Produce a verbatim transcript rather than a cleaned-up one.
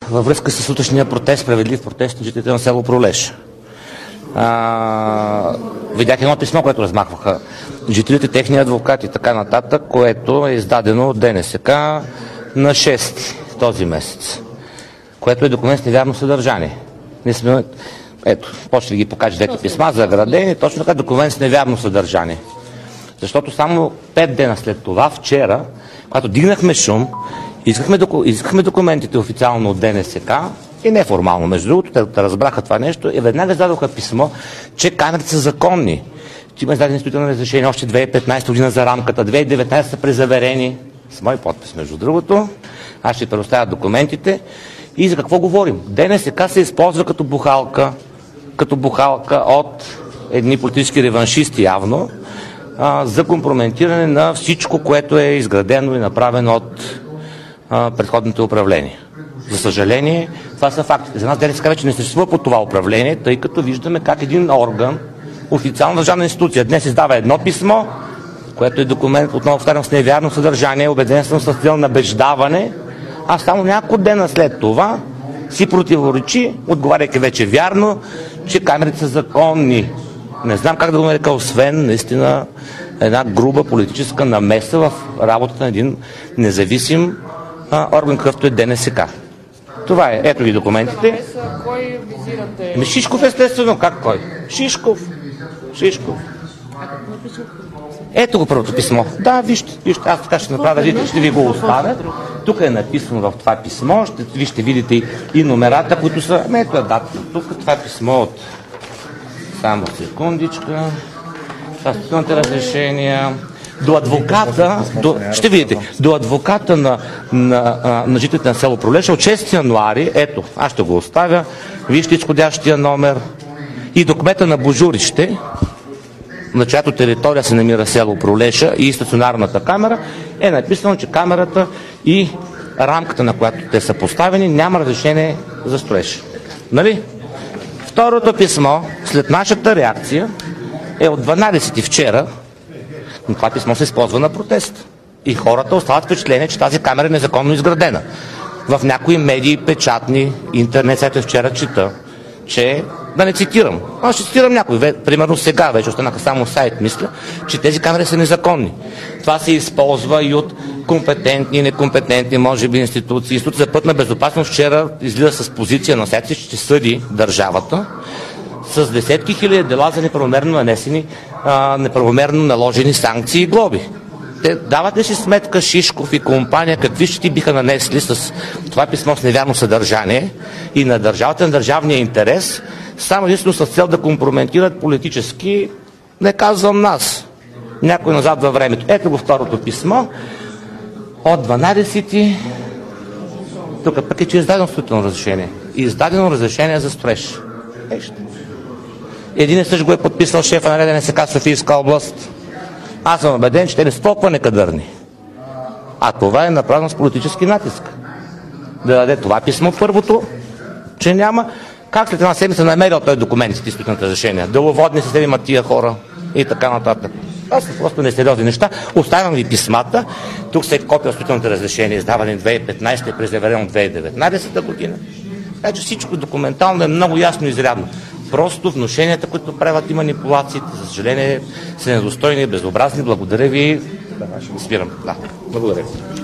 във връзка с сутрешния протест, справедлив протест на жителите на село Пролеж. А, видях едно писмо, което размахваха жителите, техни адвокати и така нататък, което е издадено от ДНСК на шести този месец, което е документ с невярно съдържание. Ние сме, ето, почне да ги покажа двете писма, заградени, точно така документ с невярно съдържание. Защото само пет дена след това, вчера, когато дигнахме шум, искахме, доку... искахме документите официално от ДНСК и неформално, между другото, те разбраха това нещо и веднага издадоха писмо, че камерите са законни. Че има издадени строителни разрешения още две хиляди и петнадесета година за рамката, две хиляди и деветнадесета са презаверени, с мой подпис между другото. Аз ще предоставя документите. И за какво говорим? ДНСК се използва като бухалка, като бухалка от едни политически реваншисти явно, а, за компрометиране на всичко, което е изградено и направено от а, предходното управление. За съжаление, това са фактите. За нас ДНСК вече не съществува по това управление, тъй като виждаме как един орган, официална държавна институция, днес издава едно писмо, което е документ, отново повтарям, с невярно съдържание, убеден съм с цел набеждаване, а само няколко дена след това си противоречи, отговаряйки вече вярно, че камерите са законни. Не знам как да го нарека, освен наистина една груба политическа намеса в работата на един независим а, орган, какъвто е ДНСК. Това е. Ето ги документите. Кой визирате? Ами Шишков естествено. Как кой? Шишков. Шишков. Ето го първото писмо. Да, вижте, вижте, аз така ще направя, видите, ще ви го оставя. Тук е написано в това писмо, ще, ви ще видите и, и номерата, които са, ето е дата. Тук това е писмо от, само секундичка, статутните разрешения, до адвоката, до, ще видите, до адвоката на, на, на, на жителите на село Пролеж от шести януари, ето, аз ще го оставя, вижте изходящия номер и документа на Божурище, на чиято територия се намира село Пролеша и стационарната камера, е написано, че камерата и рамката, на която те са поставени, няма разрешение за строеж. Нали? Второто писмо, след нашата реакция, е от дванадесети вчера, но това писмо се използва на протест. И хората остават впечатление, че тази камера е незаконно изградена. В някои медии, печатни, интернет, сайта вчера чета, че, да не цитирам, аз ще цитирам някой, примерно сега вече останаха само сайт, мисля, че тези камери са незаконни. Това се използва и от компетентни и некомпетентни, може би, институции. Институт за пътна безопасност вчера излиза с позиция на сайта, че ще съди държавата с десетки хиляди дела за неправомерно нанесени, а, неправомерно наложени санкции и глоби. Те дават ли си сметка Шишков и компания какви щети биха нанесли с това писмо с невярно съдържание и на държавата, на държавния интерес, само единствено с цел да компрометират политически, не казвам нас, някой назад във времето. Ето го второто писмо от дванадесети, тук пък е, че е издадено строително разрешение. Издадено разрешение за строеж. Еща. Един и също го е подписал шефа на ДНСК Софийска област. Аз съм убеден, че те не са толкова некадърни. А това е направено с политически натиск. Да даде това писмо първото, че няма. Как след една седмица намерил той документите и строителните разрешения? Деловодни системи имат тия хора и така нататък. Това са просто несериозни неща. Оставям ви писмата. Тук са копия от строителните разрешения, издавани две хиляди и петнадесета и презаверено две хиляди и деветнадесета година. Така че всичко документално е много ясно и изрядно. Просто внушенията, които правят и манипулациите, за съжаление, са недостойни и безобразни. Благодаря ви. Спирам. Да. Благодаря.